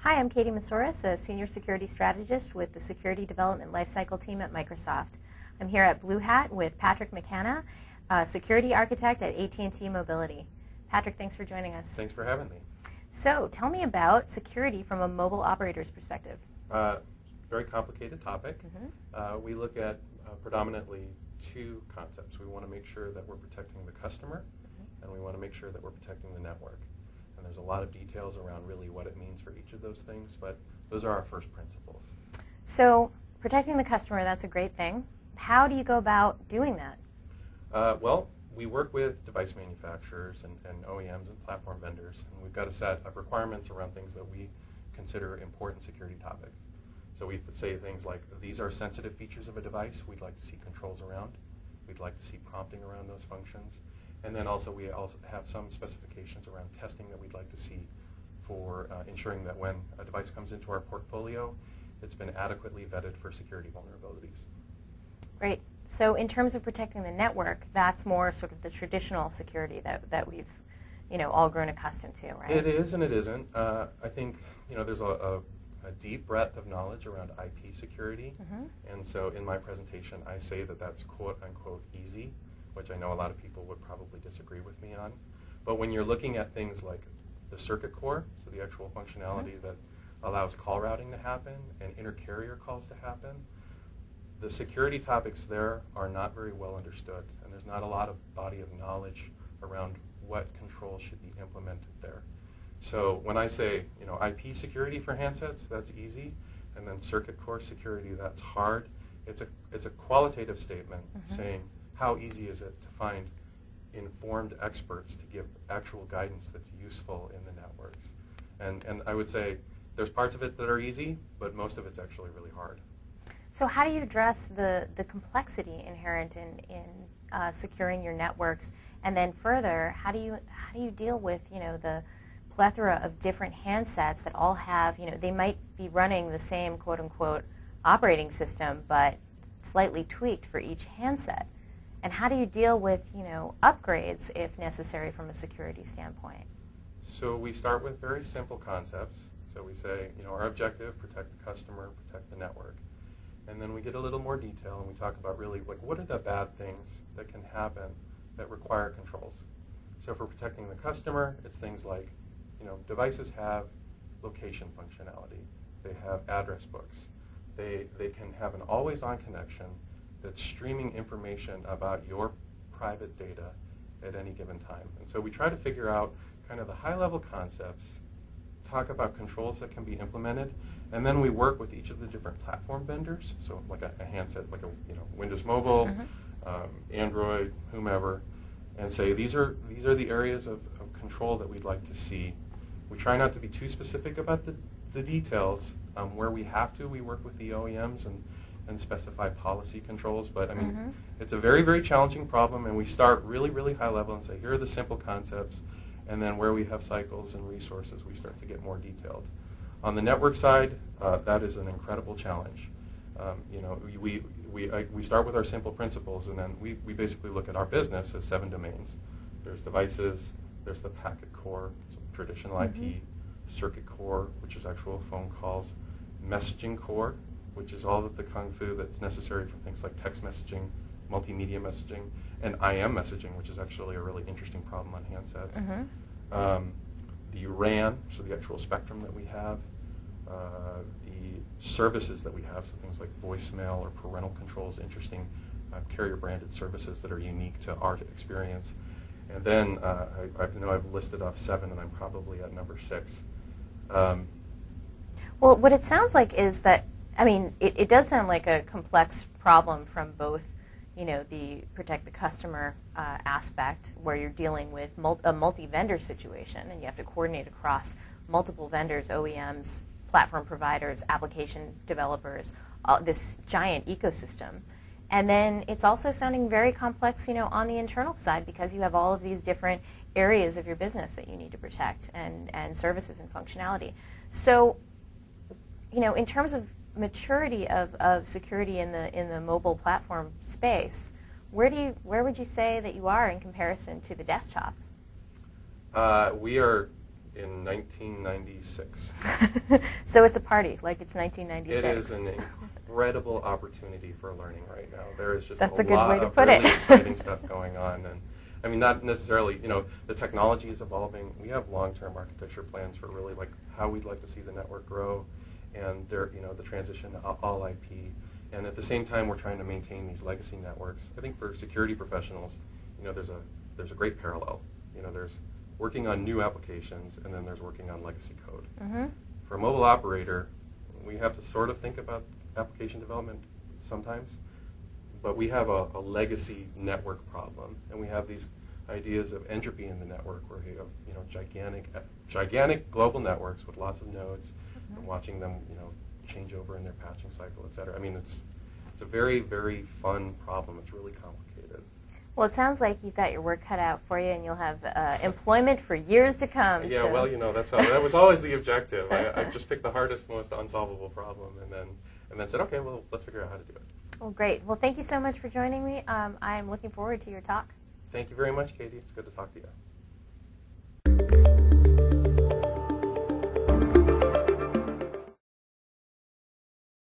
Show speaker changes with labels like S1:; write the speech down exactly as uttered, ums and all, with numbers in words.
S1: Hi, I'm Katie Masouras, a Senior Security Strategist with the Security Development Lifecycle Team at Microsoft. I'm here at Blue Hat with Patrick McCanna, a Security Architect at A T and T Mobility. Patrick, thanks for joining us.
S2: Thanks for having me.
S1: So, tell me about security from a mobile operator's perspective.
S2: Uh, very complicated topic.
S1: Mm-hmm.
S2: Uh, we look at uh, predominantly two concepts. We want to make sure that we're protecting the customer, mm-hmm. and we want to make sure that we're protecting the network. And there's a lot of details around really what it means for each of those things, but those are our first principles.
S1: So, protecting the customer, that's a great thing. How do you go about doing that?
S2: Uh, well, we work with device manufacturers and, and O E Ms and platform vendors, and we've got a set of requirements around things that we consider important security topics. So we say things like, these are sensitive features of a device we'd like to see controls around. We'd like to see prompting around those functions. And then also we also have some specifications around testing that we'd like to see for uh, ensuring that when a device comes into our portfolio, it's been adequately vetted for security vulnerabilities.
S1: Great. So in terms of protecting the network, that's more sort of the traditional security that, that we've you know, all grown accustomed to, right?
S2: It is and it isn't. Uh, I think you know, there's a, a, a deep breadth of knowledge around I P security. Mm-hmm. And so in my presentation, I say that that's quote-unquote easy, which I know a lot of people would probably disagree with me on. But when you're looking at things like the circuit core, so the actual functionality mm-hmm. that allows call routing to happen and inter-carrier calls to happen, the security topics there are not very well understood, and there's not a lot of body of knowledge around what controls should be implemented there. So when I say, you know, I P security for handsets, that's easy, and then circuit core security, that's hard. It's a it's a qualitative statement mm-hmm. saying, how easy is it to find informed experts to give actual guidance that's useful in the networks? And, and I would say there's parts of it that are easy, but most of it's actually really hard.
S1: So how do you address the, the complexity inherent in, in uh, securing your networks? And then further, how do you how do you deal with you know the plethora of different handsets that all have, you know, they might be running the same quote-unquote operating system, but slightly tweaked for each handset? And how do you deal with, you know, upgrades if necessary from a security standpoint?
S2: So we start with very simple concepts. So we say, you know, our objective, protect the customer, protect the network. And then we get a little more detail and we talk about really, like, what are the bad things that can happen that require controls? So for protecting the customer, it's things like, you know, devices have location functionality. They have address books. They, they can have an always-on connection that's streaming information about your private data at any given time. And so we try to figure out kind of the high-level concepts, talk about controls that can be implemented, and then we work with each of the different platform vendors, so like a, a handset, like a you know Windows Mobile, mm-hmm. um, Android, whomever, and say these are these are the areas of, of control that we'd like to see. We try not to be too specific about the, the details. Um, where we have to, we work with the O E Ms and and specify policy controls, but I mean, mm-hmm. it's a very, very challenging problem, and we start really, really high level and say, here are the simple concepts, and then where we have cycles and resources, we start to get more detailed. On the network side, uh, that is an incredible challenge. Um, you know, we, we, we, I, we start with our simple principles, and then we, we basically look at our business as seven domains. There's devices, there's the packet core, so traditional mm-hmm. I P, circuit core, which is actual phone calls, messaging core, which is all of the kung fu that's necessary for things like text messaging, multimedia messaging, and I M messaging, which is actually a really interesting problem on handsets. Mm-hmm. um, the R A N, so the actual spectrum that we have, uh, the services that we have, so things like voicemail or parental controls, interesting uh, carrier-branded services that are unique to our experience. And then uh, I, I know I've listed off seven, and I'm probably at number six. Um,
S1: well, what it sounds like is that I mean, it, it does sound like a complex problem from both, you know, the protect the customer uh, aspect, where you're dealing with mul a multi-vendor situation, and you have to coordinate across multiple vendors, O E Ms, platform providers, application developers, uh, this giant ecosystem. And then it's also sounding very complex, you know, on the internal side, because you have all of these different areas of your business that you need to protect, and, and services and functionality. So, you know, in terms of maturity of, of security in the in the mobile platform space, where do you where would you say that you are in comparison to the desktop?
S2: Uh, we are in nineteen ninety-six.
S1: So it's a party, like it's nineteen ninety-six.
S2: It is an incredible opportunity for learning right now. There is just
S1: That's
S2: a,
S1: a good
S2: lot
S1: way to
S2: of
S1: put
S2: really
S1: it.
S2: exciting stuff going on. And I mean, not necessarily, you know, the technology is evolving. We have long-term architecture plans for really like how we'd like to see the network grow, and there, you know, the transition to all I P. And at the same time, we're trying to maintain these legacy networks. I think for security professionals, you know, there's a there's a great parallel. You know, there's working on new applications, and then there's working on legacy code.
S1: Mm-hmm.
S2: For a mobile operator, we have to sort of think about application development sometimes, but we have a, a legacy network problem, and we have these ideas of entropy in the network, where you have, you know, gigantic, gigantic global networks with lots of nodes, mm-hmm. and watching them, you know, change over in their patching cycle, et cetera. I mean, it's it's a very, very fun problem. It's really complicated.
S1: Well, it sounds like you've got your work cut out for you, and you'll have uh, employment for years to come.
S2: Yeah,
S1: so.
S2: well, you know, that's how, that was always the objective. I, I just picked the hardest, most unsolvable problem, and then and then said, okay, well, let's figure out how to do it.
S1: Well, great. Well, thank you so much for joining me. Um, I'm looking forward to your talk.
S2: Thank you very much, Katie. It's good to talk to you.